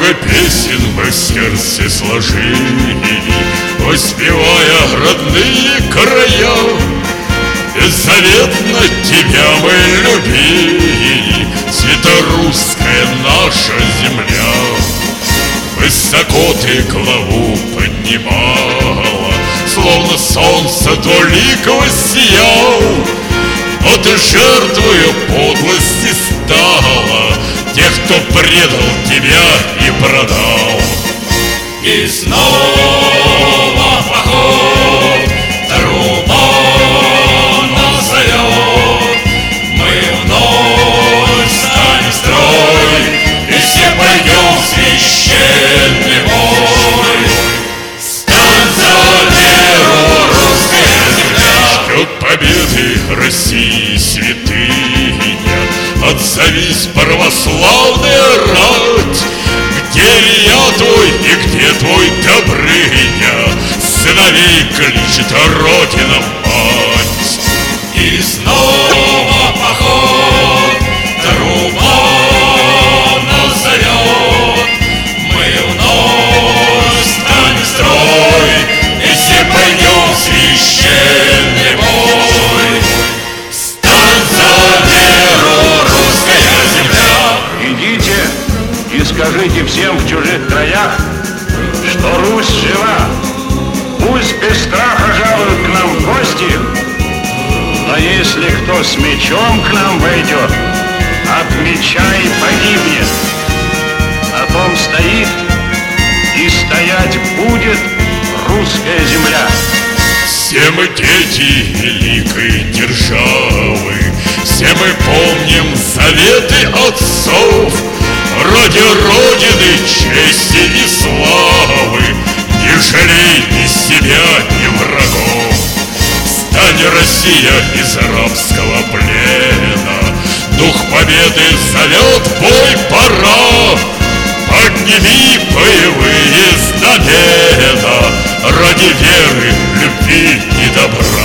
много песен мы в сердце сложили, воспевая родные края. Беззаветно тебя мы любили, святорусская наша земля. Высоко ты главу поднимала, словно солнце то лик воссиял. Но ты жертвою подлости стала тех, кто предал тебя и продал. И снова поход, труба нас зовет. Мы вновь встанем в строй, и все пойдем в священный бой. Стань за веру, русская земля! Ждет победы России святыня, отзовись, православная рать! Где Илья твой и где твой Добрыня? Сыновей кличет Родина мать. И снова поход, труба нас зовет. Мы вновь встанем в строй, и все пойдем в священный бой. Стань за веру, русская земля! Идите и скажите всем в чужих краях, что Русь жива. Пусть без страха жалуют к нам в гости, но если кто с мечом к нам войдет, от меча и погибнет. На том стоит и стоять будет русская земля. Все мы дети великой державы, все мы помним заветы отцов. Ради Родины, чести и славы не жалей ни себя, ни врагов. Стань, Россия, из рабского плена, дух победы зовет, в бой пора. Подними боевые знамена ради веры, любви и добра.